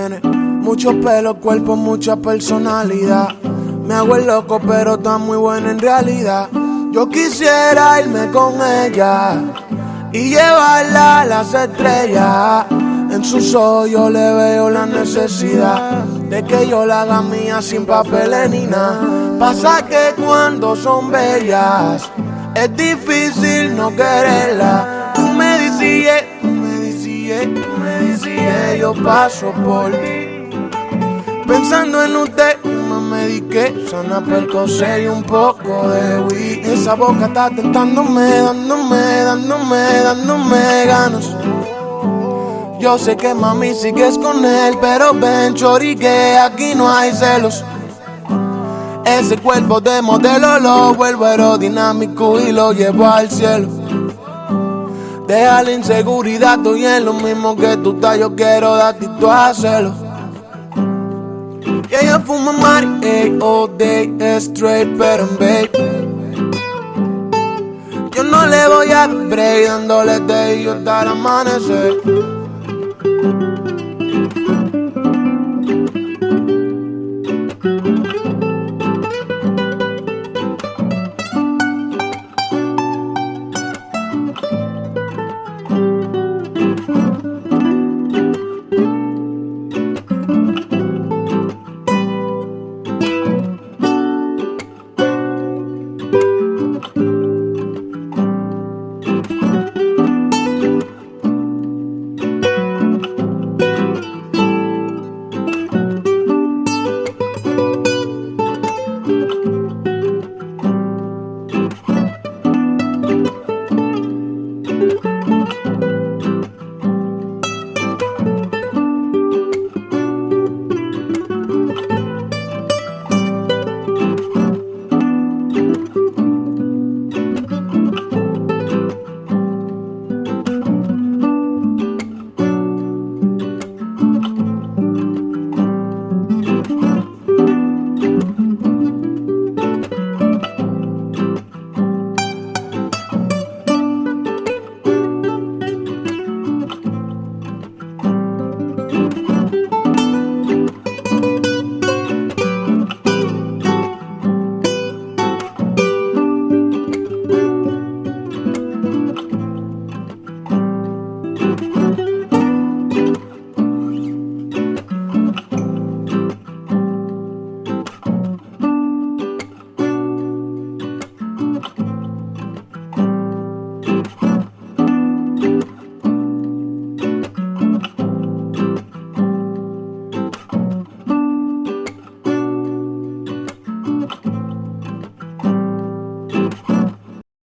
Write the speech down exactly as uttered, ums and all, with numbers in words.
tiene mucho pelo, cuerpo, mucha personalidad. Me hago el loco, pero está muy buena en realidad. Yo quisiera irme con ella y llevarla a las estrellas. En sus ojos yo le veo la necesidad de que yo la haga mía sin papeles ni nada. Pasa que cuando son bellas es difícil no quererla. Tú me decías, tú me decías, tú me decías, yo paso por ti. Pensando en usted, yo me mediqué, sana Percocet y un poco de weed. Esa boca está tentándome, dándome, dándome, dándome ganas. Yo sé que mami sigues con él, pero ven chori que aquí no hay celos. Ese cuerpo de modelo lo vuelvo aerodinámico y lo llevo al cielo. Deja la inseguridad, estoy en lo mismo que tú estás, yo quiero darte y tú hacerlo. Y ella fuma mari, ey, all day, straight, pero en babe. Yo no le voy a dar break, dándole day y hasta el amanecer.